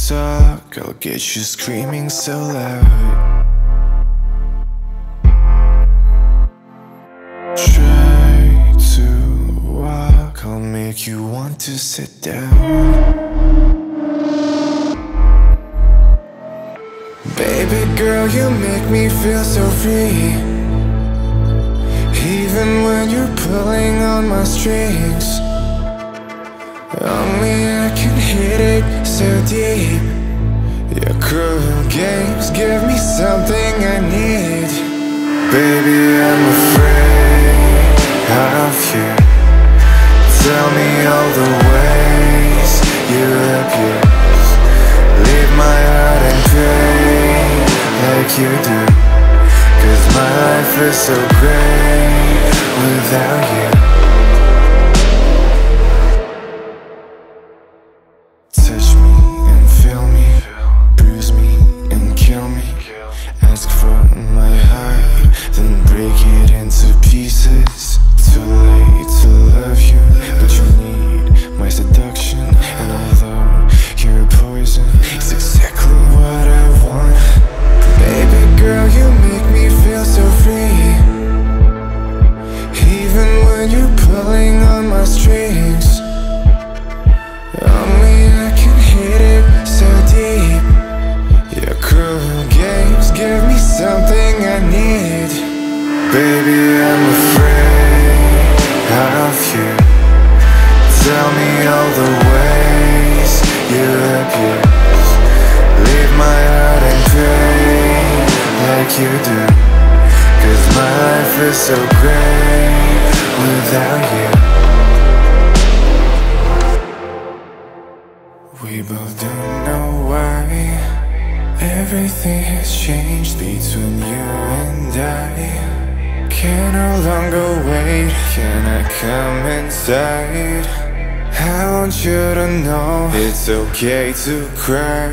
talk, I'll get you screaming so loud. Try to walk, I'll make you want to sit down. Baby girl, you make me feel so free, even when you're pulling on my strings. Only I can hit it so deep. Your cruel games give me something I need. Baby, I'm afraid of you. Tell me all the ways you abuse. Leave my heart in pain like you do. 'Cause my life is so great without you. Touch me and feel me, bruise me and kill me. Ask for my heart, then break it into pieces. Too late to love you, but you need my seduction. And although you're poison, it's exactly what I want. Baby girl, you make me feel so free, even when you're pulling on my strings. Only I can hit it so deep. Your cruel games give me something I need. Baby, I'm afraid of you. Tell me all the ways you abuse. Leave my heart in pain like you do. 'Cause my life is so great without you. We both don't know why everything has changed between you and I. Can no longer wait, can I come inside? I want you to know it's okay to cry.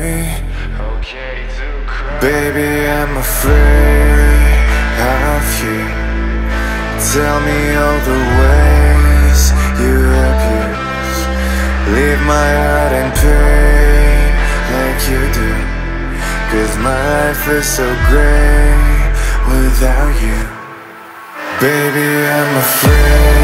Baby, I'm afraid of you. Tell me all the ways you abuse. Leave my heart in pain like you do. 'Cause my life is so great without you. Baby, I'm afraid